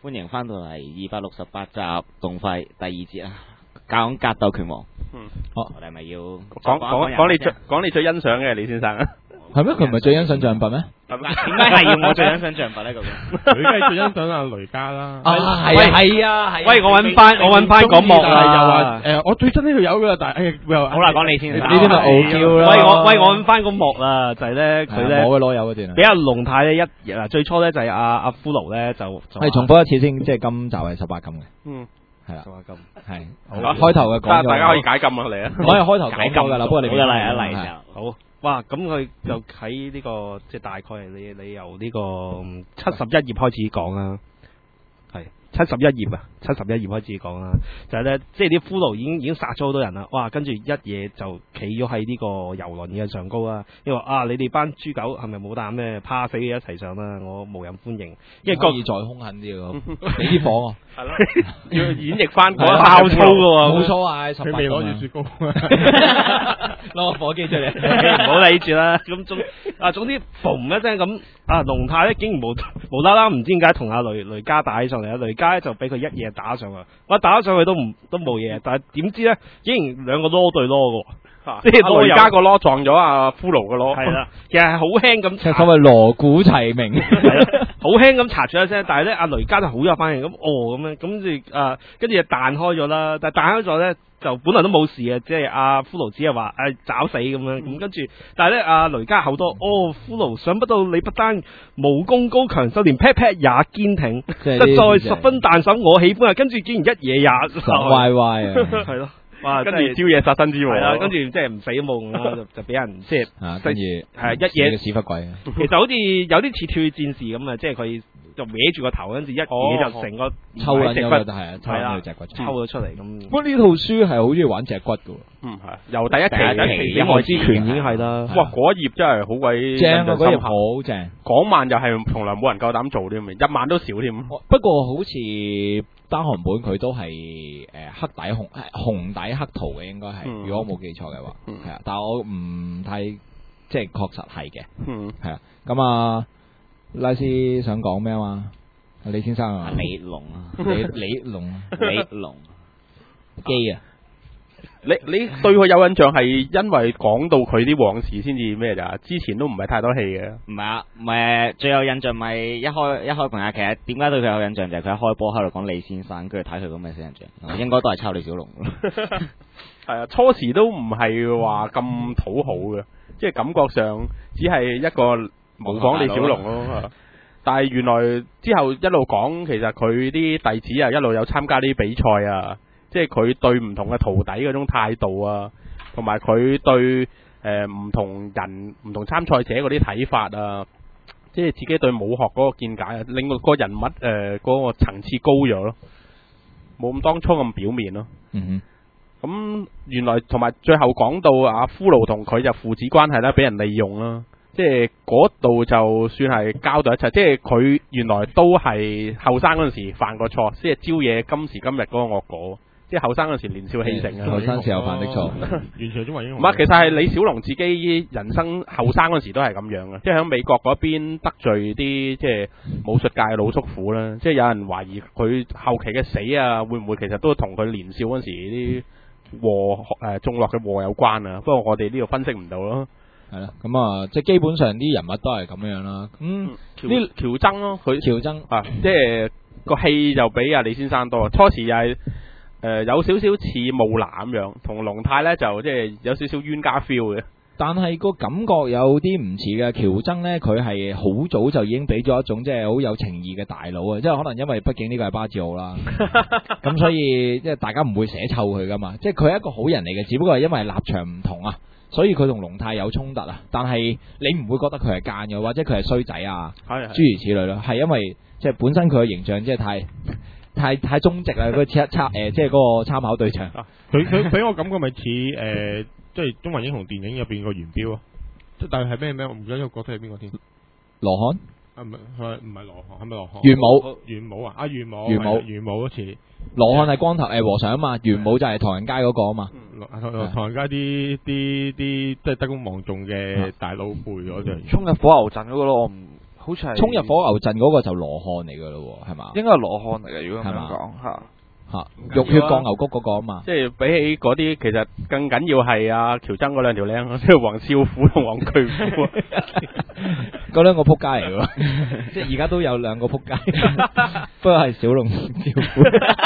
歡迎翻到嚟268集動廢第2節啊，講格鬥拳王。好，我哋係咪要講你最欣賞嘅李先生啊？ 係咩？佢唔係最欣賞象拔咩？ 點解係要我最欣賞象拔咧？究竟佢梗係最欣賞阿雷家啦。 係啊， 喂，我揾翻嗰幕又話我最憎呢條友噶，但係好啦，講李先生， 呢啲咪傲嬌啦。 喂，我揾翻嗰幕啦，就係咧佢咧我嘅攞有嗰段啊， 俾阿龍太咧最初咧就係阿骷髏咧就係重複一次先，即係今集係18禁嘅。 嗯， 係啦 18禁係。開頭嘅講咗， 大家可以解禁啊嚟啊！ 我係開頭解禁噶啦，不過你好嘅嚟就好。哇！咁佢就喺呢個即係大概係你由呢個71頁開始講啦，係71頁啊，71頁開始講啦，就係咧，即係啲骷髏已經殺咗好多人啦，哇！跟住一嘢就企咗喺呢個遊輪嘅上高啦，因為你哋班豬狗係咪冇膽咩怕死嘅一齊上啦？我無人歡迎，因為可以再兇狠啲喎，俾啲火啊！ 係咯，要演繹翻嗰爆粗嘅喎， 冇錯啊！ 佢未攞住雪糕， 攞個火機出嚟， 唔好理住啦。咁總之嘣一聲咁，龍太咧竟然無啦啦唔知點解同阿雷家打起上嚟，雷家咧就俾佢一嘢打上去，我打上去都冇嘢，但係點知咧竟然兩個攞對攞嘅。即係雷家個螺撞咗阿骷髏個螺，係啦，其實係好輕咁， 即係所謂鑼鼓齊鳴， 好輕咁查出一聲，但係咧阿雷家就好有反應咁，咁樣，跟住就彈開咗啦，但係彈開咗咧就本來都冇事嘅，即係阿骷髏只係話找死咁樣，咁跟住，但係咧阿雷家好多，骷髏想不到你不單武功高強，就連 pat pat 也堅挺，實在十分彈手，我喜歡啊，跟住竟然一嘢也歪歪啊， 係咯。哇！ 跟住招嘢殺身之禍， 係啦，跟住即係唔死都冇用啦，就俾人即係跟住係一嘢嘅屎忽鬼。 其實好似有啲似跳戰士咁啊，即係佢就搲住個頭，跟住一嘢就成個抽撚咗骨， 係抽咗隻骨， 抽咗出嚟咁。 不過呢套書係好中意玩隻骨嘅喎。 係由第一期影外之拳已經係啦。 哇！嗰一頁真係好鬼正啊！嗰頁好正。 嗰晚又係從來冇人夠膽做添，一晚都少添。 不過好似單行本佢都係黑底紅底黑圖嘅，應該係，如果我冇記錯嘅話，係啊。但係我唔太即係確實係嘅，係啊。咁啊，拉斯想講咩啊嘛？李先生啊， 李龍啊， 李龍基啊。 你對佢有印象係因為講到佢啲往事先至咩咋？之前都唔係太多戲嘅。 唔係啊，唔係最有印象咪一開盤啊！其實點解對佢有印象就係佢一開波喺度講李先生，跟住睇佢咁嘅死印象，應該都係抄李小龍。 係啊，初時都唔係話咁討好嘅，即係感覺上只係一個模仿李小龍咯。但係原來之後一路講，其實佢啲弟子啊一路有參加啲比賽啊。即係佢對唔同嘅徒弟嗰種態度啊，同埋佢對唔同人、唔同參賽者嗰啲睇法啊，即係自己對武學嗰個見解啊，令到個人物嗰個層次高咗咯，冇咁當初咁表面咯。咁原來同埋最後講到阿骷髏同佢就父子關係啦，俾人利用啦，即係嗰度就算係交代一切，即係佢原來都係後生嗰陣時犯過錯，即係招惹今時今日嗰個惡果。即係後生嗰時年少氣盛啊， 後生時候犯的錯， 完全中華英雄。唔係，其實係李小龍自己人生後生嗰時都係咁樣嘅，即係喺美國嗰邊得罪啲即係武術界嘅老叔父啦。即係有人懷疑佢後期嘅死啊，會唔會其實都同佢年少嗰時啲禍種落嘅禍有關啊？不過我哋呢度分析唔到咯。 係啦，咁啊，即係基本上啲人物都係咁樣啦。 呢喬僧咯，佢喬僧啊，即係個戲就比阿李先生多。初時又係。有少少似霧南咁樣，同龍太咧就即係有少少冤家 feel 嘅， 但係個感覺有啲唔似嘅。喬僧咧佢係好早就已經俾咗一種即係好有情義嘅大佬啊，即係可能因為畢竟呢個係巴治奧啦，咁所以即係大家唔會寫臭佢噶嘛，即係佢係一個好人嚟嘅，只不過係因為立場唔同啊，所以佢同龍太有衝突啊。但係你唔會覺得佢係奸嘅，或者佢係衰仔啊，諸如此類咯，係因為即係本身佢嘅形象即係太忠直啦，即係嗰個參考對象。 佢俾我感覺咪似即係中華英雄電影入邊個元彪啊，但係咩？我唔記得個角色係邊個添？ 羅漢啊，唔係羅漢，係咪羅漢？元武啊，元武嗰次。 羅漢係光頭和尚啊嘛，元武就係唐人街嗰個啊嘛。 唐人街啲即係德高望重嘅大佬背咗就衝入火牛陣嗰個咯，我唔好似係衝入火牛陣嗰個就羅漢嚟噶咯，係嘛？ 應該係羅漢嚟嘅，如果咁樣係嘛講嚇。 嚇，浴血降牛谷嗰個啊嘛。 即係比起嗰啲，其實更緊要係阿喬真嗰兩條僆，即係黃少虎同黃巨虎。 嗰兩個撲街嚟喎，即係而家都有兩個撲街，不過係小龍少虎。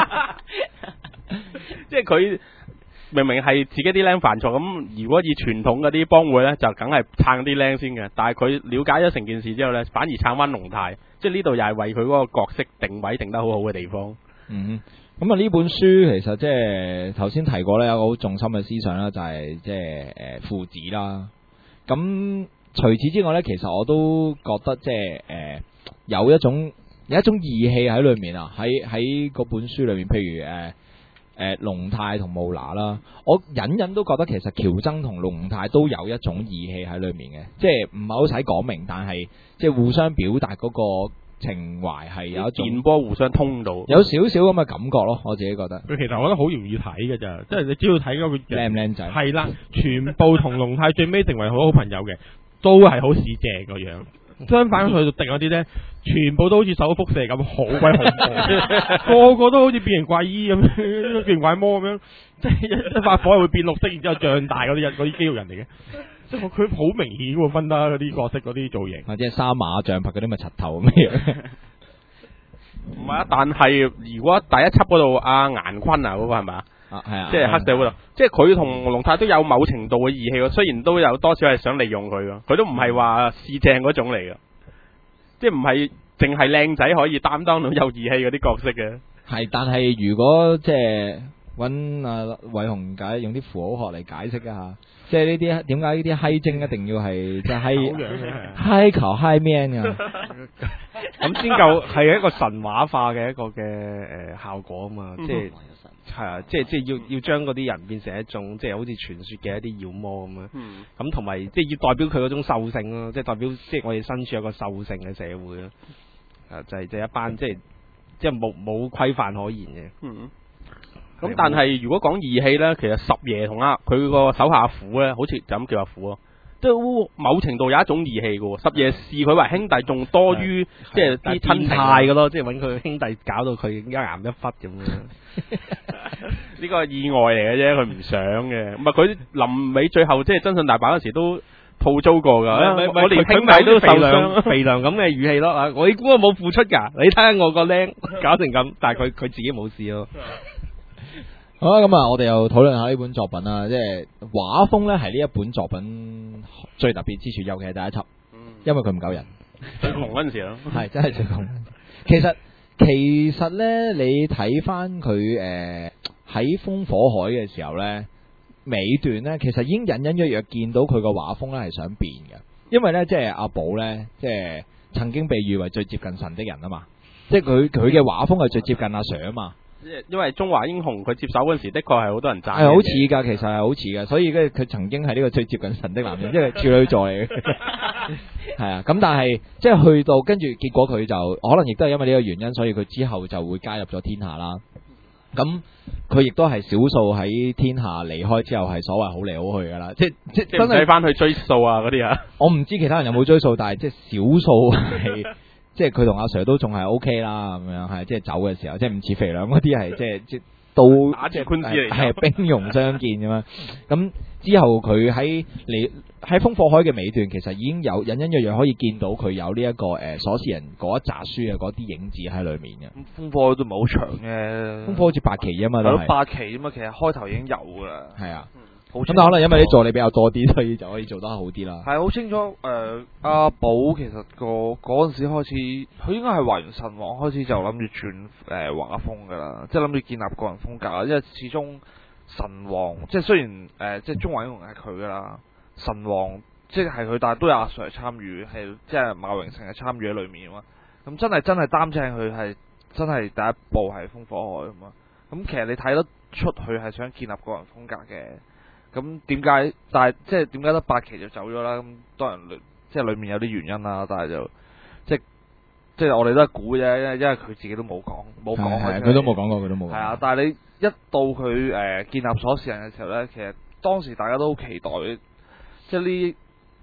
即係佢明明係自己啲僆犯錯，咁如果以傳統嗰啲幫會咧，就梗係撐啲僆先嘅。但係佢了解咗成件事之後咧，反而撐翻龍太。即係呢度又係為佢嗰個角色定位定得好好嘅地方。 嗯，咁啊呢本書其實即係頭先提過咧，有個好重心嘅思想啦，就係即係父子啦。咁除此之外咧，其實我都覺得即係有一種義氣喺裏面啊，喺嗰本書裏面，譬如龍太同慕拿啦，我隱隱都覺得其實喬僧同龍太都有一種義氣喺裏面嘅，即係唔係好使講明，但係即係互相表達嗰個情懷係有一種電波互相通到， 有少少咁嘅感覺咯，我自己覺得。 佢其實我覺得好容易睇嘅咋，即係你只要睇嗰個靚唔靚仔， 係啦，全部同龍太最尾成為好好朋友嘅，都係好市正個樣。相反去到定嗰啲咧，全部都好似手輻射咁，好鬼恐怖，個個都好似變形怪醫咁樣，變形怪魔咁樣，即係一發火係會變綠色，然之後脹大嗰啲人，嗰啲肌肉人嚟嘅。即係佢好明顯喎，分得嗰啲角色嗰啲造型， 或者係三馬象拍嗰啲咪柒頭咁樣。 唔係啊，但係如果第一輯嗰度阿顏坤啊嗰個係咪啊？ 係啊， 即係黑社會度，即係佢同龍太都有某程度嘅義氣喎，雖然都有多少係想利用佢㗎，佢都唔係話市正嗰種嚟㗎，即係唔係淨係靚仔可以擔當到有義氣嗰啲角色嘅。 係，但係如果即係揾阿偉雄用啲符號學嚟解釋一下，即係呢啲點解呢啲閪精一定要係即係閪球閪 man 㗎？ 咁先夠係一個神話化嘅一個嘅效果啊嘛，即係。係啊，即係要將嗰啲人變成一種即係好似傳說嘅一啲妖魔咁樣，咁同埋即係要代表佢嗰種獸性咯，即係代表即係我哋身處一個獸性嘅社會咯，就係一班即係冇規範可言嘅。 咁但係如果講義氣咧，其實十爺同佢個手下虎咧，好似就咁叫阿虎咯。都某程度有一種義氣嘅喎，十爺視佢為兄弟，仲多於即係啲親情嘅咯，即係揾佢兄弟搞到佢一癌一忽咁樣。 呢個係意外嚟嘅啫，佢唔想嘅。唔係佢臨尾最後即係真相大白嗰時都吐糟過㗎。我連兄弟都受傷， 肥良咁嘅語氣咯。我估我冇付出㗎，你睇下我個僆搞成咁，但係佢自己冇事咯。 好啦，咁啊，我哋又討論下呢本作品啦，即係畫風咧係呢一本作品最特別之處，尤其係第一輯，因為佢唔夠人， 最窮嗰陣時咯， 係真係最窮。其實咧，你睇翻佢喺風火海嘅時候咧，尾段咧，其實已經隱隱約約見到佢個畫風咧係想變嘅，因為咧即係阿寶咧，即係曾經被譽為最接近神的人啊嘛，即係佢嘅畫風係最接近阿 Sir 啊嘛。 因為中華英雄佢接手嗰陣時，的確係好多人讚， 係好似㗎，其實係好似㗎，所以佢曾經係呢個最接近神的男人，因為處女座嚟嘅，係啊。咁但係即係去到跟住，結果佢就可能亦都係因為呢個原因，所以佢之後就會加入咗天下啦。咁佢亦都係少數喺天下離開之後係所謂好嚟好去㗎啦，即真係翻去追數啊嗰啲啊。我唔知其他人有冇追數，但係即係少數係。即係佢同阿 Sir 都仲係 OK 啦，咁樣係即係走嘅時候，即係唔似肥良嗰啲係即係都打住官司嚟， 係兵戎相見咁樣。咁之後佢喺風火海嘅尾段，其實已經有隱隱約約可以見到佢有呢一個鎖匙人嗰一紮書嘅嗰啲影子喺裏面嘅。 風火海都唔係好長嘅， 風火好似8期啊嘛，都係 8期啫嘛，其實開頭已經有㗎啦。 係啊。咁但可能因為啲助理比較多啲，所以就可以做得好啲啦。 係好清楚，阿寶其實嗰陣時開始，佢應該係畫完神王開始就諗住轉畫風噶啦，即係諗住建立個人風格啦。因為始終神王即係雖然即係中華英雄係佢噶啦，神王即係佢，但係都有阿 Sir 參與，係即係馬榮成係參與喺裏面啊嘛。咁真係擔正佢係真係第一部係風火海啊嘛。咁其實你睇得出佢係想建立個人風格嘅。咁點解？但係即係點解得8期就走咗啦？咁當然即係裏面有啲原因啦，但係就即係我哋都係估啫，因為佢自己都冇講，佢都冇講過，佢都冇講。 係啊，但係你一到佢建立鎖匙人嘅時候咧，其實當時大家都好期待，即係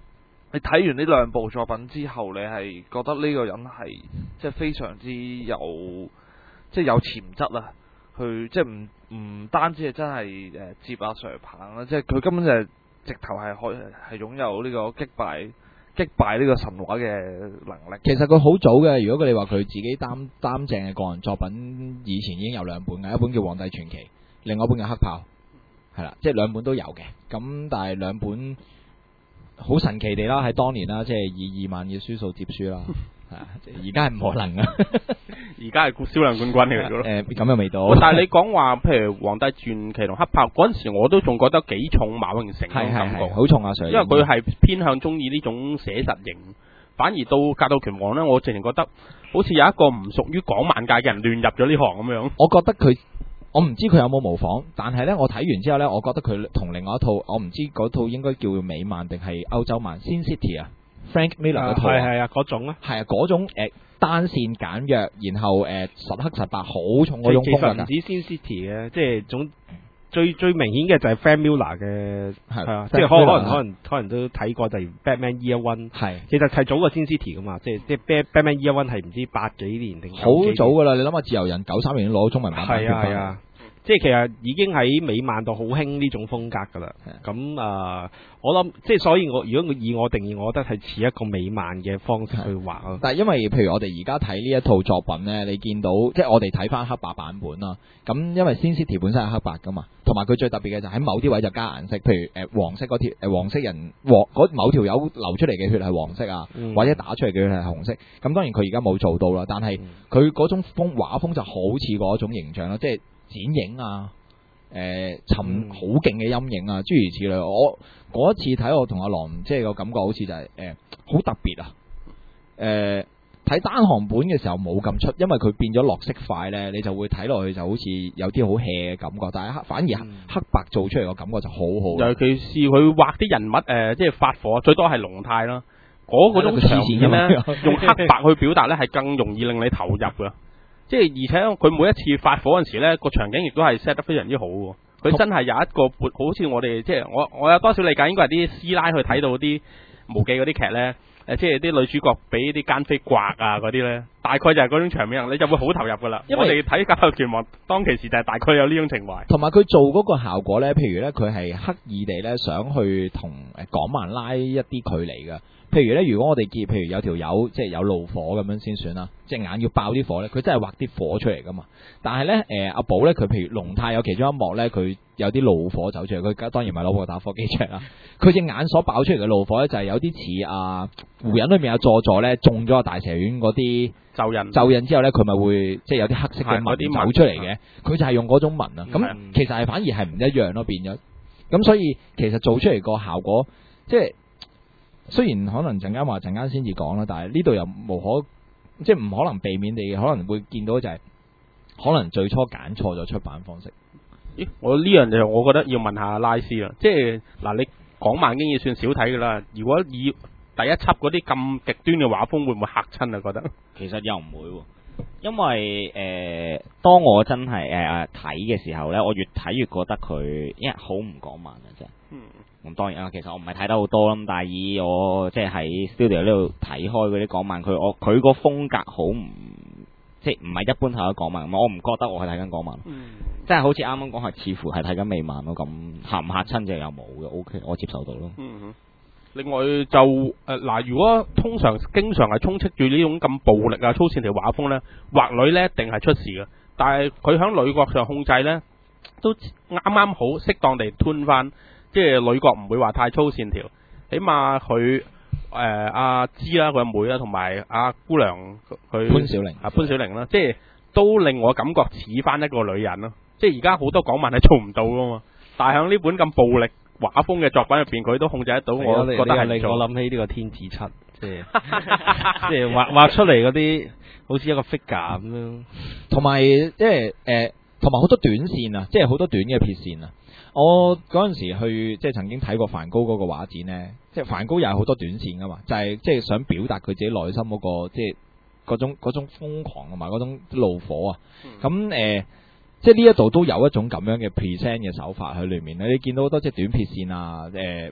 你睇完呢兩部作品之後，你係覺得呢個人係即係非常之有即係有潛質啊！去即係唔單止係真係接阿 Sir 棒啦，即係佢根本就係直頭係係擁有呢個擊敗呢個神話嘅能力。 其實佢好早嘅，如果佢哋話佢自己擔正嘅個人作品，以前已經有兩本嘅，一本叫《皇帝傳奇》，另外一本叫《黑炮》，係啦，即係兩本都有嘅。咁但係兩本好神奇地啦，喺當年啦，即係以2萬嘅書數接書啦。而家係唔可能啊！ 而家係銷量冠軍嚟嘅咯。 咁又未到。 但係你講話，譬如《皇帝傳奇》同《黑豹》嗰陣時，我都仲覺得幾重馬榮成嘅感覺， 好重啊！Sir， 因為佢係偏向中意呢種寫實型，反而到《格鬥拳王》呢，我直情覺得好似有一個唔屬於港漫界嘅人亂入咗呢行咁樣。 我覺得我唔知佢有冇模仿，但係呢，我睇完之後呢，我覺得佢同另外一套，我唔知嗰套應該叫美漫定係歐洲漫《Sin City》啊。Frank Miller 嗰套係啊，嗰種啊， 係啊，嗰種單線簡約，然後實黑實白好重嗰種風格。 其實唔止 Sin City 嘅，即係最明顯嘅就係 Frank Miller 嘅，係啊，即係可能都睇過，例如 Batman Year One， 係其實係早過 Sin City 噶嘛，即係 Batman Year One 係唔知80幾年定好早噶啦，你諗下自由人93年攞中文版版權翻。係啊。 即係其實已經喺美漫度好興呢種風格㗎啦。咁我諗即係所以如果以我定義，我覺得係似一個美漫嘅方式去畫咯。 但係因為譬如我哋而家睇呢一套作品呢，你見到即係我哋睇翻黑白版本啦。咁因為 Sin City 本身係黑白㗎嘛，同埋佢最特別嘅就喺某啲位就加顏色，譬如黃色嗰條黃色人某條友流出嚟嘅血係黃色啊，或者打出嚟嘅血係紅色。咁當然佢而家冇做到啦，但係佢嗰種畫風就好似嗰種形象啦，即係剪影啊，沉好勁嘅陰影啊，諸如此類。我嗰一次睇我同阿郎，即係個感覺好似就係好特別啊。睇單行本嘅時候冇咁出，因為佢變咗落色塊呢，你就會睇落去就好似有啲好 hea 嘅感覺。但係反而黑白做出嚟個感覺就好好。尤其是佢畫啲人物即係發火，最多係龍太啦，嗰種場面呢，用黑白去表達呢，係更容易令你投入㗎。即係而且佢每一次發火嗰陣時咧，個場景亦都係 set 得非常之好喎。佢真係有一個好似我哋即係我有多少理解，應該係啲師奶去睇到啲無記嗰啲劇咧，即係啲女主角俾啲奸妃刮啊嗰啲咧，大概就係嗰種場面，你就會好投入噶啦。因為我哋睇《格鬥拳王》當其時就係大概有呢種情懷。同埋佢做嗰個效果咧，譬如咧佢係刻意地咧想去同港漫拉一啲距離㗎。譬如咧，如果我哋見，譬如有條友即係有怒火咁樣先算啦，隻眼要爆啲火咧，佢真係畫啲火出嚟噶嘛。但係咧，阿寶咧，佢譬如龍太有其中一幕咧，佢有啲怒火走出嚟，佢當然唔係攞部打火機出嚟啦。佢隻眼所爆出嚟嘅怒火咧，就係有啲似湖人裏面有佐助咧中咗個大蛇丸嗰啲咒印之後咧，佢咪會即係有啲黑色嘅紋走出嚟嘅。佢就係用嗰種紋啊。咁其實係反而係唔一樣咯，變咗。咁所以其實做出嚟個效果即係。雖然可能陣間先至講啦，但係呢度又即係唔可能避免地可能會見到就係可能最初揀錯咗出版方式。咦？我呢樣嘢我覺得要問下拉斯啦，即係嗱，你港漫經已算少睇噶啦，如果以第一輯嗰啲咁極端嘅畫風，會唔會嚇親啊？覺得其實又唔會，因為當我真係睇嘅時候咧，我越睇越覺得佢因為好唔港漫啊，真係。咁當然啦，其實我唔係睇得好多啦，但係以我即係喺 studio 呢度睇開嗰啲港漫，佢個風格好唔即係唔係一般睇嘅港漫，我唔覺得我係睇緊港漫，即係好似啱啱講係似乎係睇緊美漫咯，咁嚇唔嚇親就又冇嘅 ，OK， 我接受到咯。另外就如果經常係充斥住呢種咁暴力啊粗線條畫風咧，畫女咧一定係出事嘅，但係佢喺女角上控制咧都啱啱好適當地吞翻。即係女角唔會話太粗線條，起碼佢阿芝啦，佢阿妹啦，同埋阿姑娘佢潘小玲啦，即係都令我感覺似翻一個女人咯。即係而家好多港漫係做唔到噶嘛，但係喺呢本咁暴力畫風嘅作品入邊，佢都控制得到。我覺得係令我諗起呢個天子七，即係畫出嚟嗰啲好似一個 figure 咁樣，同埋即係同埋好多短線啊，即係好多短嘅撇線啊。我嗰陣時去即係曾經睇過梵高嗰個畫展呢，即係梵高又係好多短線噶嘛，就係即係想表達佢自己內心嗰個即係嗰種瘋狂同埋嗰種怒火啊。咁即係呢一度都有一種咁樣嘅 present 嘅手法喺裏面咧。你見到好多即係短撇線啊，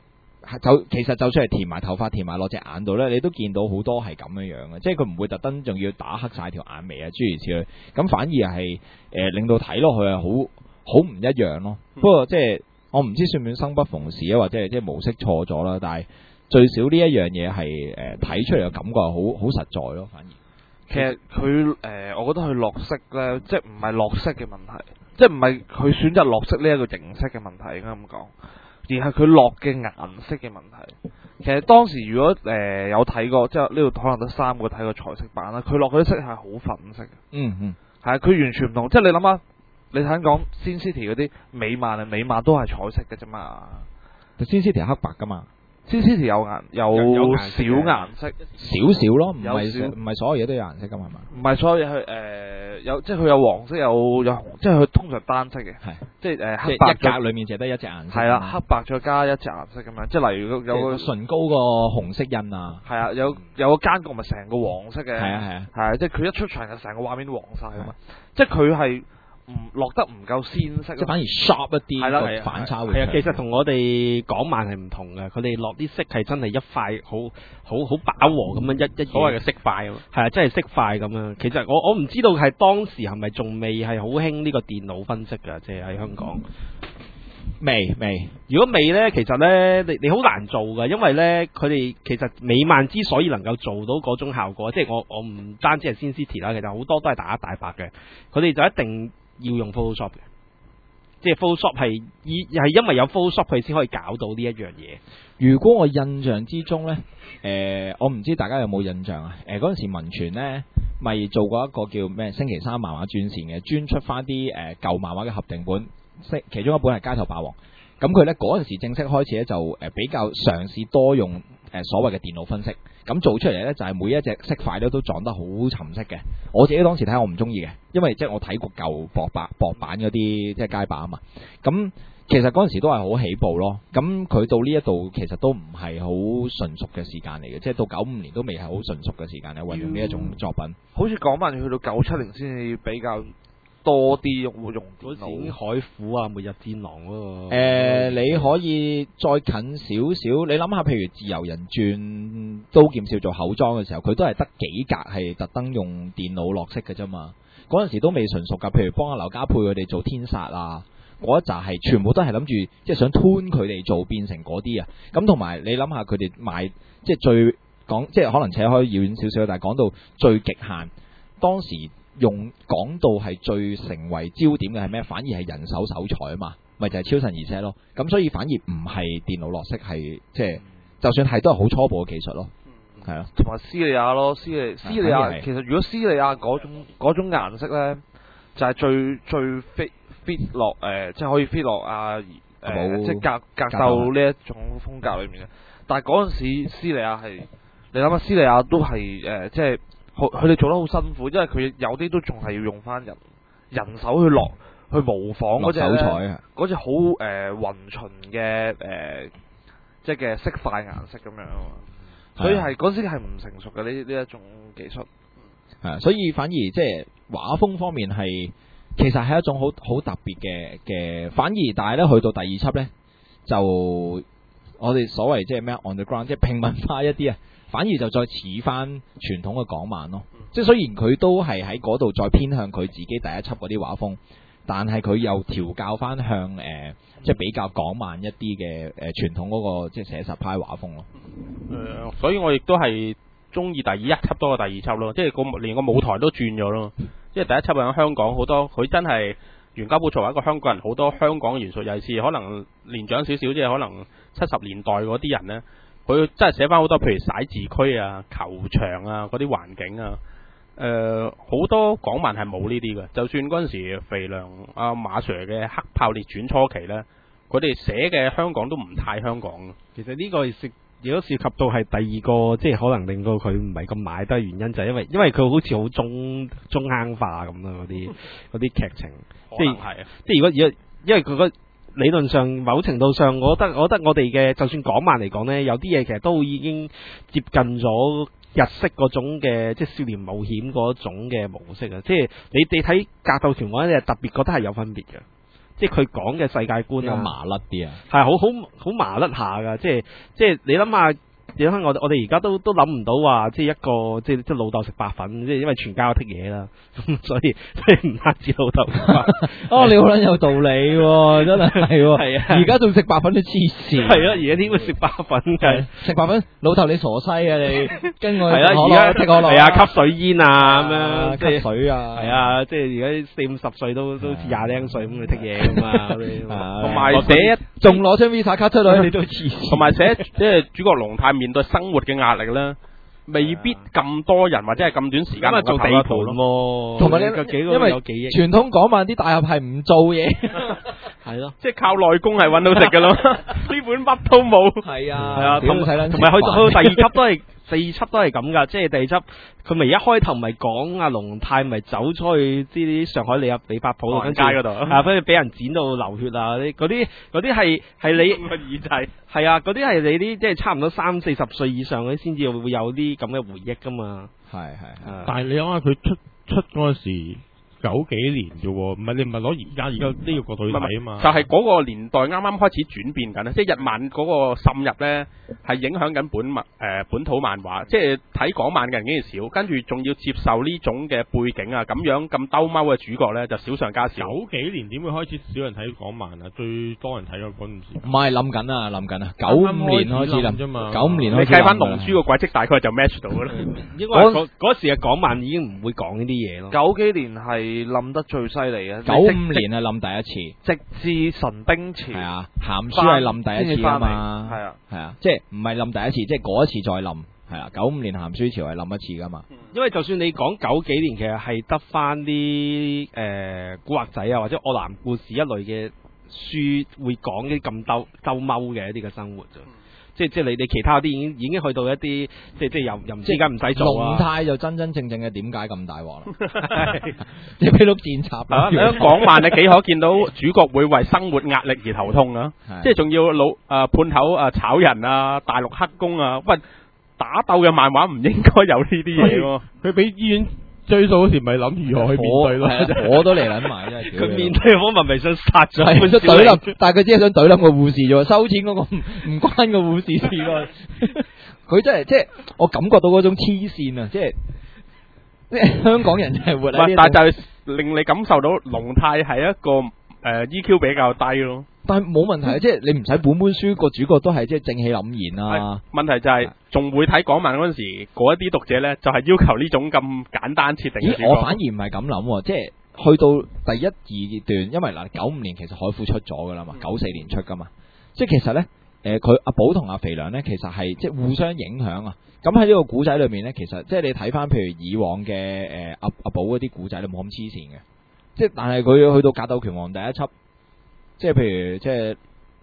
其實就算係填埋頭髮、填埋落隻眼度咧，你都見到好多係咁樣樣嘅，即係佢唔會特登仲要打黑晒條眼眉啊，諸如此類。咁反而係令到睇落去係好唔一樣咯。不過即係我唔知算唔算生不逢時啊，或者係即係模式錯咗啦。但係最少呢一樣嘢係睇出嚟嘅感覺係好實在咯。反而其實佢我覺得佢落色咧，即係唔係落色嘅問題，即係唔係佢選擇落色呢一個形式嘅問題，應該咁講，而係佢落嘅顏色嘅問題。其實當時如果有睇過，即係呢度可能得3個睇過彩色版啦，佢落嗰啲色係好粉色嘅。係啊，佢完全唔同。即係你諗下，你睇講 Sin City 嗰啲美漫都係彩色嘅啫嘛。 Sin City 係黑白噶嘛。 Sin City 有少顏色， 少少咯，唔係所有嘢都有顏色噶嘛，係嘛？ 唔係所有嘢佢有，即係佢有黃色有紅，即係佢通常單色嘅， 係即係黑白一格裏面淨係得一隻顏色。 係啦，黑白再加一隻顏色咁樣，即係例如有個唇膏個紅色印啊。 係啊，有個奸角咪成個黃色嘅。 係啊，即係佢一出場就成個畫面都黃晒啊嘛，即係佢係落得唔夠鮮色， 即係反而 sharp 一啲， 係啦， 反差會係啊，其實同我哋港漫係唔同嘅，佢哋落啲色係真係一塊好飽和咁樣一所謂嘅色塊啊， 係啊，真係色塊咁樣。其實我唔知道係當時係咪仲未係好興呢個電腦分析㗎，即係喺香港。 未， 如果未呢，其實呢，你好難做㗎，因為呢，佢哋其實美漫之所以能夠做到嗰種效果，即係我唔單止係 Sin City 啦，其實好多都係大黑大白嘅，佢哋就一定要用 Photoshop 嘅，即係 Photoshop 係因為有 Photoshop 佢先可以搞到呢一樣嘢。 如果我印象之中呢，我唔知大家有冇印象啊？嗰陣時文傳呢咪做過一個叫咩星期三漫畫專線嘅，專出翻啲舊漫畫嘅合訂本。其中一本係《街頭霸王》，咁佢呢嗰陣時正式開始呢，就比較嘗試多用所謂嘅電腦分析，咁做出嚟呢，就係每一隻色塊咧都撞得好沉色嘅。我自己當時睇我唔中意嘅，因為即係我睇過舊薄版嗰啲即係街霸啊嘛。咁其實嗰陣時都係好起步咯。咁佢到呢一度其實都唔係好純熟嘅時間嚟嘅，即係到95年都未係好純熟嘅時間嚟運用呢一種作品。 好似港漫去到97年先至比較多啲用電腦， 海虎啊、末日戰狼嗰個。 你可以再近少少，你諗下，譬如自由人轉刀劍笑做口裝嘅時候，佢都係得幾格係特登用電腦落色嘅啫嘛。嗰陣時都未純熟㗎，譬如幫阿劉家佩佢哋做天殺啊，嗰一紮係全部都係諗住即係想吞佢哋做變成嗰啲啊。咁同埋你諗下佢哋賣即係最講即係可能扯開遠少少，但係講到最極限，當時。講到係最成為焦點嘅係咩？反而係人手手裁啊嘛，咪就係超神二式咯。咁所以反而唔係電腦落色，係即係就算係都係好初步嘅技術咯。係啊， 同埋斯利亞咯，斯利亞其實如果斯利亞嗰種顏色咧，就係最 fit 落即係可以 fit 落即係格鬥呢一種風格裏面嘅。但係嗰陣時斯利亞係你諗下，斯利亞都係即係。佢哋做得好辛苦，因為佢有啲都仲係要用翻人手去模仿嗰隻手彩嗰隻好勻循嘅即係嘅色塊顏色咁樣啊嘛，所以係嗰時係唔成熟嘅呢一種技術。 係，所以反而即係畫風方面係其實係一種好特別嘅，反而但係咧去到第二輯咧就我哋所謂即係咩 on the ground 即係平民化一啲啊。反而就再似翻傳統嘅港漫咯，即係雖然佢都係喺嗰度再偏向佢自己第一輯嗰啲畫風，但係佢又調教翻向即係比較港漫一啲嘅傳統嗰個即係寫實派畫風咯。 所以我亦都係中意第一輯多過第二輯咯，即係連個舞台都轉咗咯。即係第一輯喺香港好多，佢真係原家寶作為一個香港人，好多香港嘅元素，尤其是可能年長少少，即係可能70年代嗰啲人呢。佢真係寫翻好多，譬如徙字區啊、球場啊嗰啲環境啊，好多港漫係冇呢啲嘅。就算嗰陣時肥良阿馬 Sir 嘅《黑豹列傳》初期呢，佢哋寫嘅香港都唔太香港。 其實呢個如果涉及到係第二個，即係可能令到佢唔係咁買得原因，就係因為佢好似好中坑化咁啦，嗰啲劇情，即係如果因為佢個。理論上，某程度上，我覺得我哋嘅就算港漫嚟講呢，有啲嘢其實都已經接近咗日式嗰種嘅即係少年冒險嗰種嘅模式啊！即係你睇格鬥團，我咧特別覺得係有分別嘅。 即係佢講嘅世界觀啊， 比較麻甩啲啊。 係好麻甩下噶，即係你諗下。你睇我哋而家都諗唔到話，即係一個即係老豆食白粉，即係因為全家都剔嘢啦，所以唔單止老豆食白粉。 哦，你好撚有道理喎，真係喎。 係啊， 而家仲食白粉都黐線。 係啊，而家點會食白粉嘅？ 食白粉，老頭你傻西啊你！跟我係啊，而家剔可樂係啊，吸水煙啊咁樣， 吸水啊。 係啊，即係而家40-50歲都似廿零歲咁去剔嘢㗎嘛。 同埋寫仲攞張 Visa 卡出嚟，你都黐線。 同埋寫即係主角龍太面對生活嘅壓力咧，未必咁多人或者係咁短時間咁啊做地盤咯。 同埋你因為有幾億傳統港漫啲大俠係唔做嘢， 係咯， 即係靠內功係揾到食㗎咯。呢本乜都冇。 係啊， 係啊，同埋去到第二輯都係。第二輯都係咁噶，即係第二輯佢咪一開頭咪講阿龍太咪走出去啲上海理髮鋪度，跟住街嗰度， 跟住俾人剪到流血啊！嗰啲係你個耳仔， 係啊，嗰啲係你啲即係差唔多30-40歲以上嗰啲先至會有啲咁嘅回憶噶嘛。 係。 但係你諗下佢出嗰陣時90幾年啫喎，唔係你唔係攞而家呢個角度去睇啊嘛。 就係嗰個年代啱啱開始轉變緊，即係日漫嗰個滲入咧，係影響緊本土漫畫，即係睇港漫嘅人竟然少，跟住仲要接受呢種嘅背景啊，咁樣咁兜踎嘅主角咧就少上加少。 90幾年點會開始少人睇港漫啊？最多人睇嘅嗰陣時。 唔係冧緊啊，95年開始冧啫嘛。 95年開始。 你計翻龍珠個軌跡，大概就 match 到噶啦。 應該嗰時嘅港漫已經唔會講呢啲嘢咯。 90幾年係冧得最犀利嘅 ，95年係冧第一次， 直至神兵前。 係啊，鹹書係冧第一次啊嘛。 係啊， 即係唔係冧第一次，即係嗰一次再冧。係啊，95年鹹書潮係冧一次噶嘛。 因為就算你講90幾年，其實係得翻啲古惑仔啊，或者柯南故事一類嘅書會講啲咁兜踎嘅一啲嘅生活啫。即係你其他啲已經去到一啲即係又唔知點解唔使做啊。 龍太就真正嘅點解咁大鑊啦？即係俾碌箭插啊！ 喺港漫你幾可見到主角會為生活壓力而頭痛啊！即係仲要判頭炒人啊，大陸黑工啊，喂打鬥嘅漫畫唔應該有呢啲嘢喎。 佢俾醫院追數嗰時，咪諗如何去面對咯？ 我都嚟撚埋真係。 佢面對方面咪想殺咗， 係想懟冧，但係佢只係想懟冧個護士啫喎，收錢嗰個唔關個護士事喎。佢真係即係我感覺到嗰種黐線啊！即係香港人係活喺呢， 但係就令你感受到龍太係一個EQ 比較低咯。 但係冇問題，即係你唔使本書個主角都係即係正氣凜然啊。 問題就係仲會睇港漫嗰陣時，嗰一啲讀者咧就係要求呢種咁簡單設定嘅主角。 我反而唔係咁諗，即係去到第一二段，因為嗱95年其實海虎出咗噶啦嘛，94年出噶嘛，即係其實咧佢阿寶同阿肥良咧其實係即係互相影響啊。咁喺呢個古仔裏面咧，其實即係你睇翻譬如以往嘅阿寶嗰啲古仔，你冇咁黐線嘅。即係但係佢去到格鬥拳王第一輯。即係譬如即係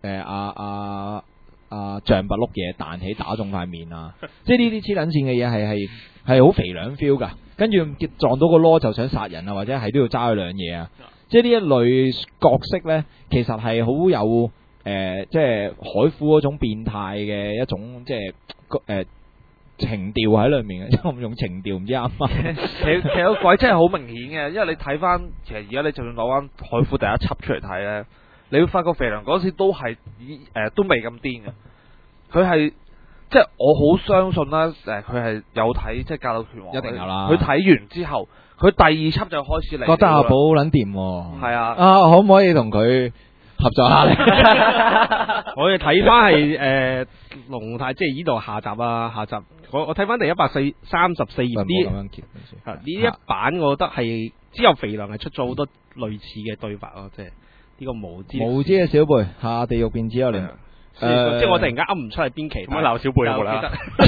象拔碌嘢彈起打中塊面啊！即係呢啲黐撚線嘅嘢係好肥兩 feel 噶，跟住撞到個囉就想殺人啊，或者係都要揸佢兩嘢啊！即係呢一類角色咧，其實係好有即係海虎嗰種變態嘅一種即係情調喺裏面嘅，因為我用情調唔知啱啱。 其實個鬼真係好明顯嘅，因為你睇翻其實而家你就算攞翻海虎第一輯出嚟睇咧。你會發覺肥良嗰時都係都未咁癲嘅，佢係即係我好相信啦，佢係有睇即係格鬥拳王， 一定有啦。 佢睇完之後，佢第二輯就開始嚟， 覺得阿寶好撚掂喎。 係啊， 可唔可以同佢合作下咧？ 我哋睇翻係龍太，即係呢度下集我睇翻第134頁呢一版，我覺得係之後肥良係出咗好多類似嘅對白咯，即係。呢個無知嘅小輩下地獄便只有你， 即係我突然間噏唔出係邊期， 咁鬧小輩有冇啦？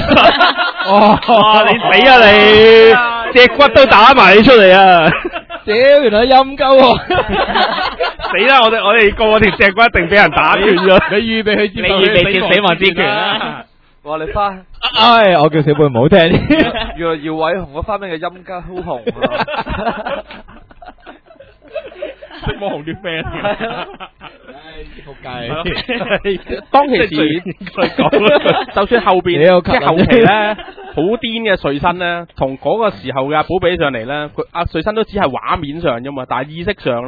你死啊你！隻骨都打埋你出嚟啊！ 屌，原來陰鳩， 死啦！我哋個條隻骨一定俾人打斷咗。 你預備去接死亡之權啦！ 哇！你翻， 我叫小輩唔好聽。 原來姚偉雄嗰翻名嘅陰鳩好紅啊！ 識摸紅啲 friend， 仆街！ 當其時，就算後邊即係後期咧，好癲嘅瑞新咧，同嗰個時候嘅阿寶比上嚟咧，佢阿瑞新都只係畫面上啫嘛，但係意識上咧，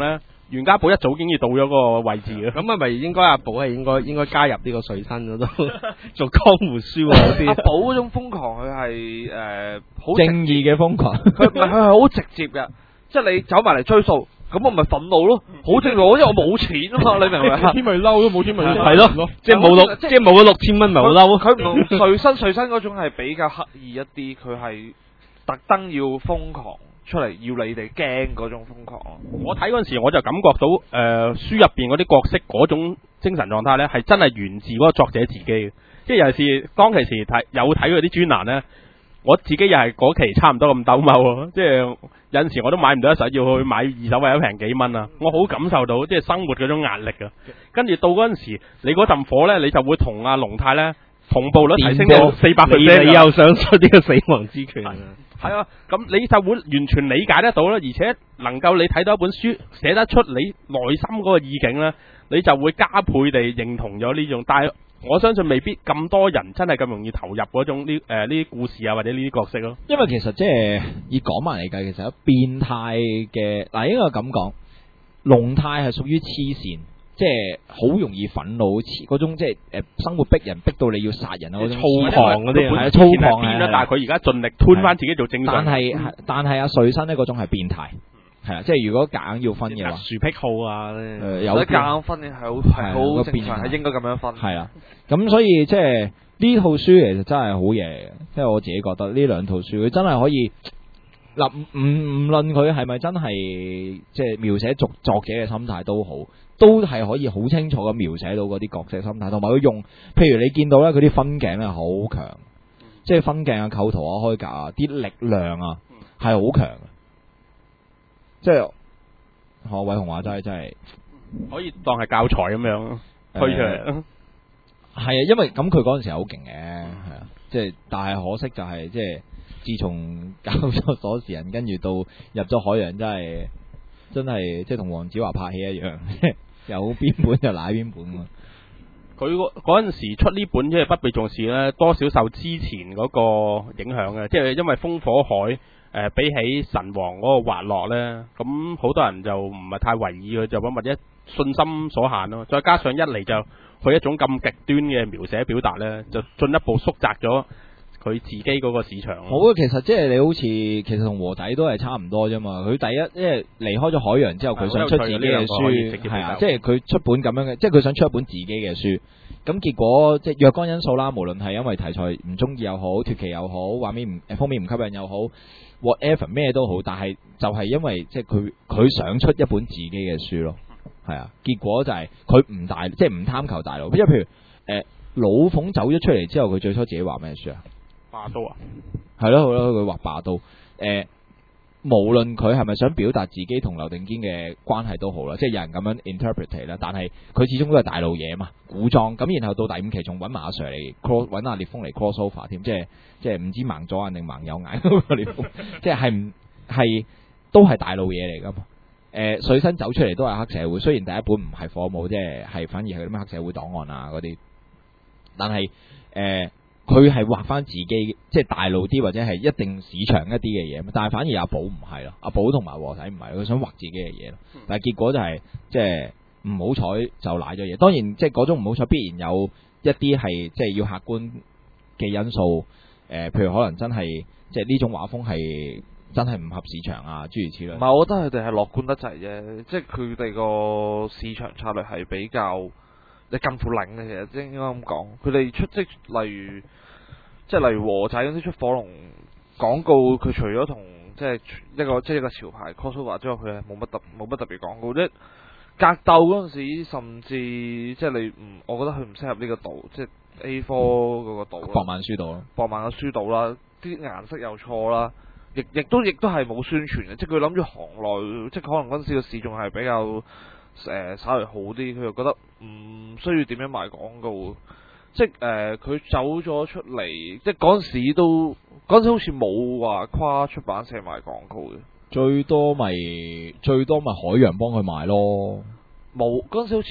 袁家寶一早已經要到咗個位置嘅。 咁係咪應該阿寶係應該加入呢個水身嗰度做江湖書嗰啲？ 阿寶嗰種瘋狂，佢係好正義嘅瘋狂， 佢唔係佢係好直接嘅，即係你走埋嚟追數，咁我咪憤怒咯，好正路，因為我冇錢啊嘛，你明唔明啊？ 天咪嬲都冇天咪係咯，即係冇咗6000蚊咪好嬲。 佢唔同瑞新嗰種係比較刻意一啲，佢係特登要瘋狂出嚟，要你哋驚嗰種瘋狂。 我睇嗰陣時，我就感覺到書入邊嗰啲角色嗰種精神狀態呢，係真係源自嗰個作者自己嘅。即係尤其是當其時有睇佢啲專欄呢，我自己又係嗰期差唔多咁兜踎喎。即係有陣時我都買唔到一手，要去買二手為咗平幾蚊啊！我好感受到即係生活嗰種壓力啊。跟住到嗰陣時，你嗰陣火呢，你就會同阿龍太呢同步率提升到400%。 你又想出呢個死亡之權啊？ 係啊，咁你就會完全理解得到啦，而且能夠你睇到一本書寫得出你內心嗰個意境呢，你就會加倍地認同咗呢種。但係我相信未必咁多人真係咁容易投入嗰種呢啲故事啊，或者呢啲角色咯。 因為其實即係以港漫嚟計，其實有變態嘅嗱，應該咁講，龍太係屬於黐線。即係好容易憤怒，嗰種即係生活逼人，逼到你要殺人啊嗰種粗狂嗰啲， 係粗狂係。但係佢而家盡力吞翻自己做正常。 但係阿瑞生呢嗰種係變態，係啊，即係如果夾硬要分嘅話， 樹癖好啊， 有夾硬分嘅係好正常，係應該咁樣分。 係啦，咁所以即係呢套書其實真係好嘢嘅，即係我自己覺得呢兩套書佢真係可以嗱，唔論佢係咪真係即係描寫作者嘅心態都好。都係可以好清楚咁描寫到嗰啲角色心態，同埋佢用，譬如你見到咧，佢啲分鏡咧好強，即係分鏡啊、構圖啊、開格啊，啲力量啊係好強嘅，即係學偉雄話齋真係可以當係教材咁樣推出嚟。 係啊，因為咁佢嗰陣時係好勁嘅，係啊，即係但係可惜就係即係自從搞咗鎖匙人，跟住到入咗海洋，真係即係同黃子華拍戲一樣。有邊本就舐邊本喎。 佢嗰陣時出呢本即係不被重視呢，多少受之前嗰個影響嘅，即係因為風火海比起神王嗰個滑落呢，咁好多人就唔係太為意佢，就或者信心所限咯。再加上一嚟就佢一種咁極端嘅描寫表達呢，就進一步縮窄咗佢自己嗰個市場。 好啊，其實即係你好似其實同和仔都係差唔多啫嘛。佢第一，因為離開咗海洋之後，佢想出自己嘅書，係啊，即係佢出本咁樣嘅，即係佢想出一本自己嘅書。咁結果即係若干因素啦，無論係因為題材唔中意又好，脫期又好，畫面封面唔吸引又好 ，whatever 咩都好，但係就係因為即係佢想出一本自己嘅書咯，係啊。結果就係佢唔大，即係唔貪求大路。因為譬如老鳳走咗出嚟之後，佢最初自己畫咩書啊？ 霸刀啊， 係咯，好啦，佢畫霸刀。無論佢係咪想表達自己同劉定堅嘅關係都好啦，即係有人咁樣 interpret 啦。但係佢始終都係大路嘢嘛，古裝咁，然後到第5期仲揾埋阿 Sir 嚟 揾阿烈風嚟 cross over 添，即係唔知盲咗眼定盲有眼嗰個烈風，即係都係大路嘢嚟噶嘛。水身走出嚟都係黑社會，雖然第一本唔係火舞，即係反而係啲咩黑社會檔案啊嗰啲，但係佢係畫翻自己，即係大路啲或者係一定市場一啲嘅嘢，但係反而阿寶唔係咯，阿寶同埋和仔唔係，佢想畫自己嘅嘢咯。但係結果就係即係唔好彩就賴咗嘢。當然即係嗰種唔好彩必然有一啲係即係要客觀嘅因素，譬如可能真係即係呢種畫風係真係唔合市場啊，諸如此類。 唔係，我覺得佢哋係樂觀得滯啫，即係佢哋個市場策略係比較你近乎零嘅，其實應該咁講。佢哋出即例如和仔嗰啲出火龍廣告，佢除咗同即係一個潮牌 crossover 之外，佢係冇乜特別廣告。即係格鬥嗰陣時，甚至即係你唔，我覺得佢唔適合呢個度，即係 A4 嗰個度。 博曼書度咯， 博曼嘅書度啦，啲顏色又錯啦，亦都係冇宣傳嘅，即係佢諗住行內，即係可能嗰陣時個市仲係比較稍微好啲，佢又覺得唔需要點樣賣廣告。即係佢走咗出嚟，即係嗰陣時好似冇話跨出版社賣廣告嘅，最多咪海洋幫佢賣咯。冇嗰陣時好似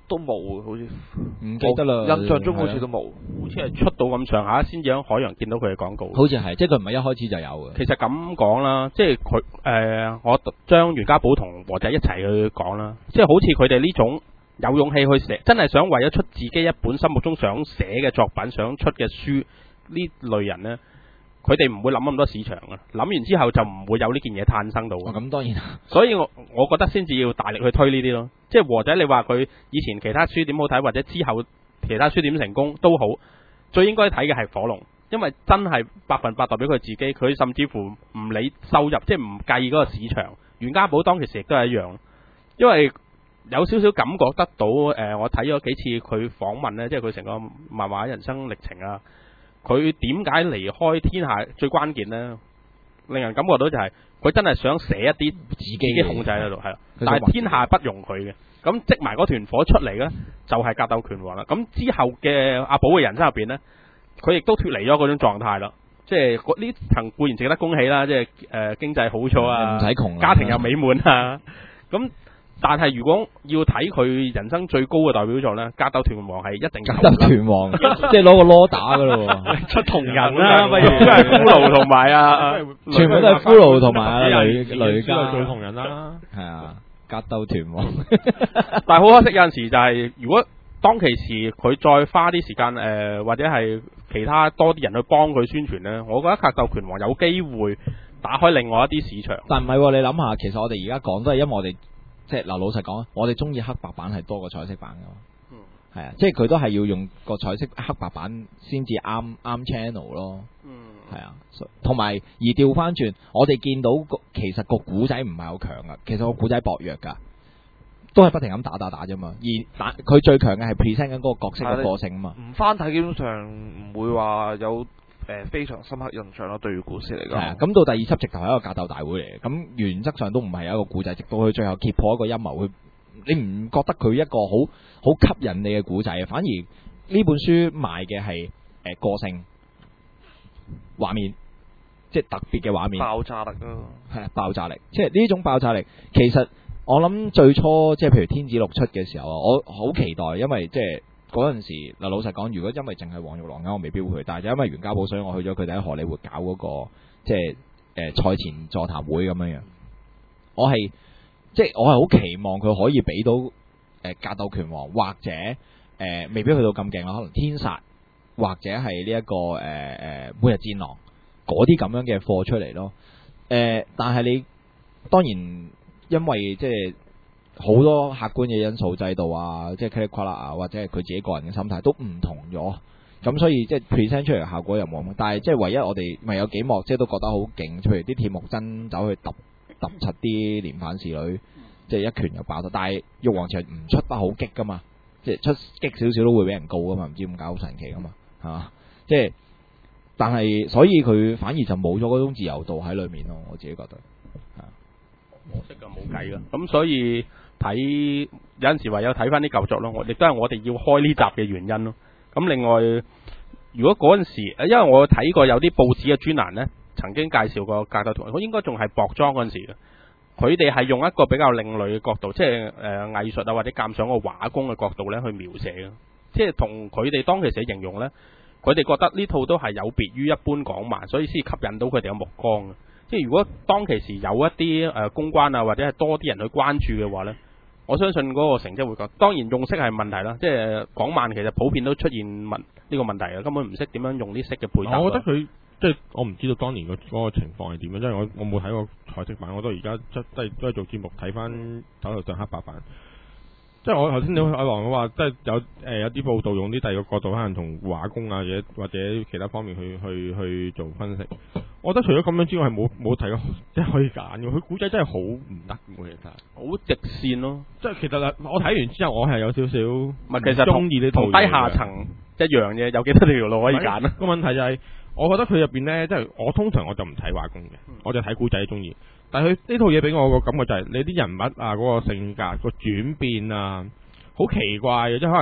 都冇，好似唔記得啦， 我印象中好似都冇。 好似係出到咁上下先至喺海洋見到佢嘅廣告。 好似係，即係佢唔係一開始就有嘅。 其實咁講啦，即係佢我將袁家寶同和仔一齊去講啦，即係好似佢哋呢種有勇氣去寫，真係想為咗出自己一本心目中想寫嘅作品、想出嘅書呢類人呢，佢哋唔會諗咁多市場啊，諗完之後就唔會有呢件嘢誕生到。 咁當然， 所以我覺得先至要大力去推呢啲咯。即係和仔，你話佢以前其他書點好睇，或者之後其他書點成功都好，最應該睇嘅係火龍，因為真係100%代表佢自己，佢甚至乎唔理收入，即係唔計嗰個市場。袁家寶當其時亦都係一樣，因為有少少感覺得到我睇咗幾次佢訪問呢，即係佢成個漫畫人生歷程啊，佢點解離開天下最關鍵呢？令人感覺到就係佢真係想寫一啲自己控制喺度，係啦。但係天下不容佢嘅，咁積埋嗰團火出嚟呢，就係格鬥拳王啦。咁之後嘅阿寶嘅人生入邊呢，佢亦都脫離咗嗰種狀態啦。即係呢層固然值得恭喜啦，即係經濟好咗啊， 唔使窮， 家庭又美滿啊。咁但係如果要睇佢人生最高嘅代表作呢，格鬥拳王係一定格鬥拳王，即係攞個攞打噶咯， 出同人啦，不如都係骷髏同埋啊， 全部都係骷髏同埋雷家最同人啦， 係啊，格鬥拳王。 但係好可惜有陣時就係，如果當其時佢再花啲時間或者係其他多啲人去幫佢宣傳呢，我覺得格鬥拳王有機會打開另外一啲市場。 但唔係喎，你諗下，其實我哋而家講都係因為我哋。即係嗱，老實講，我哋中意黑白版係多過彩色版噶嘛，係啊，即係佢都係要用個彩色黑白版先至啱 channel 咯，係啊，同埋而調翻轉，我哋見到其實個古仔唔係好強噶，其實個古仔薄弱噶，都係不停咁打啫嘛，而佢最強嘅係 present 緊嗰個角色嘅個性啊嘛， 唔翻睇基本上唔會話有。非常深刻印象咯，對於故事嚟講。係啊， 咁到第二輯直頭係一個格鬥大會嚟嘅，咁原則上都唔係一個故仔，直到佢最後揭破一個陰謀，你唔覺得佢一個好吸引你嘅故仔啊？反而呢本書賣嘅係個性、畫面，即係特別嘅畫面， 爆炸力咯， 係啊，爆炸力，即係呢種爆炸力。其實我諗最初即係譬如天子錄出嘅時候，我好期待，因為即係。嗰陣時嗱，老實講，如果因為淨係黃玉郎我未必會去，但係就因為袁家寶，所以我去咗佢哋喺荷里活搞嗰個即係賽前座談會咁樣樣。我係好期望佢可以俾到格鬥拳王，或者未必去到咁勁啦，可能天殺或者係呢一個每日戰狼嗰啲咁樣嘅貨出嚟咯。但係你當然因為即係。好多客觀嘅因素、制度啊，即係 click 啦啊，或者係佢自己個人嘅心態都唔同咗，咁所以即係 present 出嚟嘅效果又冇咁。但係即係唯一我哋咪有幾幕即係都覺得好勁，譬如啲鐵木真走去揼柒啲連犯侍女，即係一拳就爆咗。但係玉皇朝唔出得好激噶嘛，即係出激少少都會俾人告噶嘛，唔知點解好神奇噶嘛，係嘛？即係但係所以佢反而就冇咗嗰種自由度喺裏面咯，我自己覺得可惜㗎，冇計㗎。咁所以睇有陣時唯有睇翻啲舊作咯，亦都係我哋要開呢集嘅原因咯。咁另外，如果嗰陣時，因為我睇過有啲報紙嘅專欄呢，曾經介紹過格鬥團，我應該仲係薄裝嗰陣時嘅。佢哋係用一個比較另類嘅角度，即係藝術啊或者鑑賞個畫工嘅角度咧去描寫嘅，即係同佢哋當其時形容呢，佢哋覺得呢套都係有別於一般港漫，所以先吸引到佢哋嘅目光嘅。即係如果當其時有一啲公關啊，或者係多啲人去關注嘅話呢，我相信嗰個成績會高。當然用色係問題啦，即係港漫其實普遍都出現呢個問題啊，根本唔識點樣用啲色嘅配搭。 我覺得佢即係我唔知道當年嗰個情況係點樣，因為我冇睇過彩色版，我都而家都係做節目睇翻手頭上黑白版。即係我頭先你阿郎話，即係有啲報道用啲第二個角度，可能同畫工啊或者其他方面去做分析。我覺得除咗咁樣之外，係冇睇過，即係可以揀嘅。佢古仔真係好唔得嘅，其實好直線咯。 即係其實我睇完之後，我係有少少唔係，其實中意呢套嘢同低下層一樣嘅，有幾多條路可以揀啊？ 個問題就係，我覺得佢入邊咧，即係我通常我就唔睇畫工嘅，我就睇古仔中意。但係佢呢套嘢俾我個感覺就係，你啲人物啊嗰個性格個轉變啊，好奇怪嘅，即係可能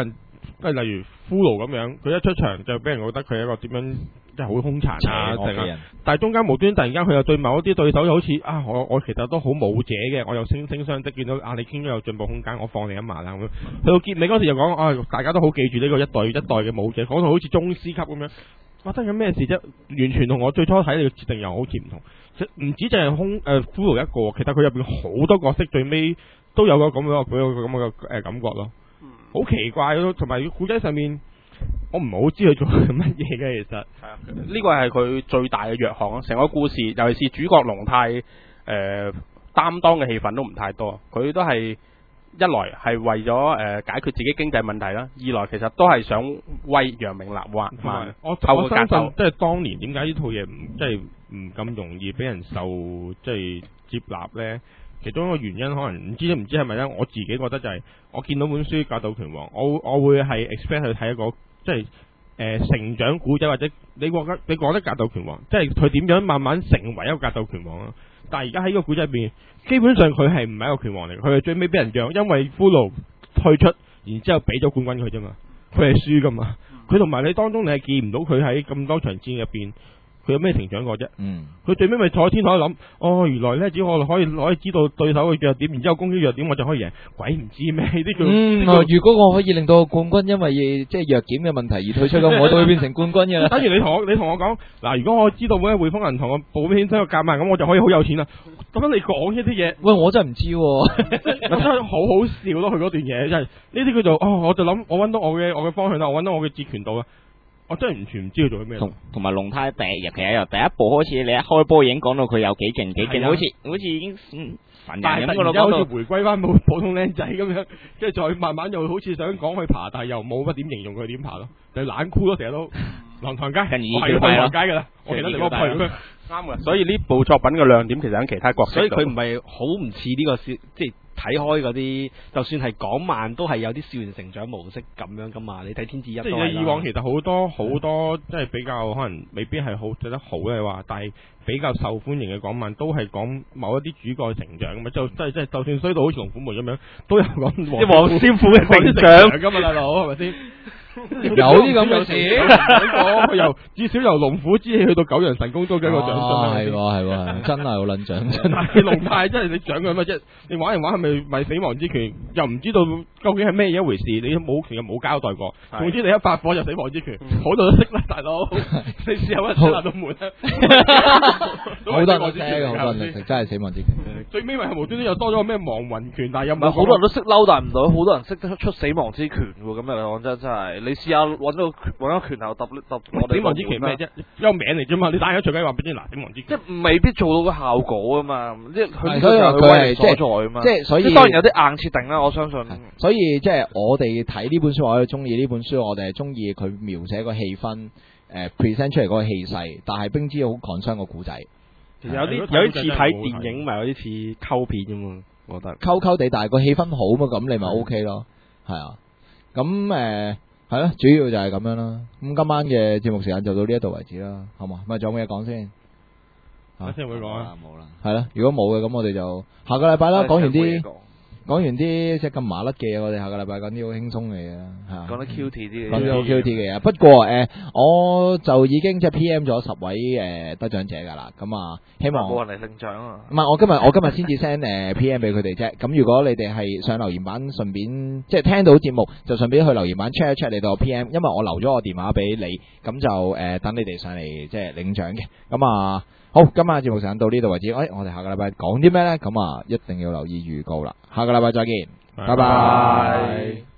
即係例如骷髏咁樣，佢一出場就俾人覺得佢係一個點樣即係好兇殘啊，但係中間無端突然間佢又對某一啲對手又好似啊，我其實都好武者嘅，我又惺惺相惜，見到啊你傾咗有進步空間，我放你一馬啦咁樣。去到結尾嗰時就講啊，大家都好記住呢個一代嘅武者，講到好似宗師級咁樣。發生緊咩事啫？完全同我最初睇你嘅設定又好似唔同。唔止淨係骷髏一個，其實佢入邊好多角色最尾都有個咁嘅感覺咯。好奇怪咯，同埋古仔上面我唔係好知佢做緊乜嘢嘅，其實係啊，呢個係佢最大嘅弱項咯。成個故事，尤其是主角龍太擔當嘅戲份都唔太多，佢都係一來係為咗解決自己經濟問題啦，二來其實都係想為楊明立話。 我相信即係當年點解呢套嘢唔咁容易俾人受即係接納咧？其中一個原因可能唔知係咪咧？我自己覺得就係、我見到本書《格鬥拳王》，我會係 expect 去睇一個即係成長古仔，或者你覺得格鬥拳王，即係佢點樣慢慢成為一個格鬥拳王啊？但係而家喺呢個古仔入邊，基本上佢係唔係一個拳王嚟，佢係最尾俾人讓，因為骷髏退出，然之後俾咗冠軍佢啫嘛，佢係輸噶嘛，佢同埋你當中你係見唔到佢喺咁多場戰入邊。佢有咩成長過啫？佢最尾咪坐喺天台諗，哦，原來咧只我可以知道對手嘅弱點，然之後攻擊弱點，我就可以贏。鬼唔知咩呢個？ 如果我可以令到冠軍因為即係弱點嘅問題而退出咁，我都會變成冠軍嘅啦。 等於你同我講，嗱，如果我知道匯豐銀行嘅保險箱個夾萬咁，我就可以好有錢啦。咁樣你講呢啲嘢， 喂，我真係唔知喎， 真係好好笑咯！佢嗰段嘢真係呢啲叫做我就諗我揾到我嘅方向啦，我揾到我嘅截拳道啦。我真係完全唔知佢做緊咩。 同埋龍太其實由第一部開始，你一開波已經講到佢有幾勁，好似已經神人咁咯， 好似回歸翻普通僆仔咁樣，跟住再慢慢又好似想講佢爬，但係又冇乜點形容佢點爬咯，就懶酷咯，成日都浪堂街，我係去浪街噶啦，我其他地方去咁樣。啱嘅， 所以呢部作品嘅亮點其實喺其他角色， 所以佢唔係好唔似呢個即係睇開嗰啲，就算係港漫都係有啲少年成長模式咁樣噶嘛。你睇天字一都係啦。 即係以往其實好多即係比較可能未必係好做得好嘅話，但係比較受歡迎嘅港漫都係講某一啲主角嘅成長咁啊，即係就算衰到好似龍虎門咁樣，都有講即係黃師傅嘅成長噶嘛，大佬係咪先？ 有啲咁嘅事， 佢由至少由龍虎之氣去到九陽神功都幾個獎章， 係真係好撚獎。 但係龍太真係你獎佢乜啫？你玩嚟玩係咪死亡之拳？又唔知道究竟係咩嘢一回事？你冇其實冇交代過。總之你一發火就死亡之拳，好多都識啦，大佬。你試下揾死爛到門啊！ 好多人識嘅，好多人識，真係死亡之拳。 最尾咪係無端端又多咗個咩亡魂拳，但係又冇。 好多人都識嬲，但係唔到好多人識得出死亡之拳喎。咁又講真係。你試下揾個拳頭揼死亡之拳咩啫？一個名嚟啫嘛！你打咗隨機話俾你嗱，死亡之拳即係未必做到個效果啊嘛！即係佢所以佢係所在啊嘛！ 即係所以當然有啲硬設定啦，我相信。 所以即係我哋睇呢本書，我哋中意呢本書，我哋係中意佢描寫個氣氛，present 出嚟嗰個氣勢，但係冰之好 concern 個古仔。 其實有啲似睇電影，咪有啲似溝片啫嘛，我覺得。 溝地，但係個氣氛好嘛，咁你咪 OK 咯，係啊。咁係咯，主要就係咁樣啦。咁今晚嘅節目時間就到呢一度為止啦，好嘛？咪仲有冇嘢講先？ 先會講啊， 冇啦。 係啦，如果冇嘅，咁我哋就下個禮拜啦。講完啲即係咁麻甩嘅嘢，我哋下個禮拜講啲好輕鬆嘅嘢啦。 講得 cute 啲嘅， 講啲好 cute 嘅嘢。不過我就已經即係 PM 咗10位得獎者㗎啦。咁啊，希望冇人嚟領獎啊！ 唔係，我今日先至 send PM 俾佢哋啫。咁如果你哋係上留言板，順便即係聽到節目，就順便去留言板 check 一 check 你個 PM，因為我留咗我電話俾你，咁就等你哋上嚟即係領獎嘅。咁啊。好，今晚嘅節目時間到呢度為止。我哋下個禮拜講啲咩呢？咁啊，一定要留意預告啦。下個禮拜再見，拜拜。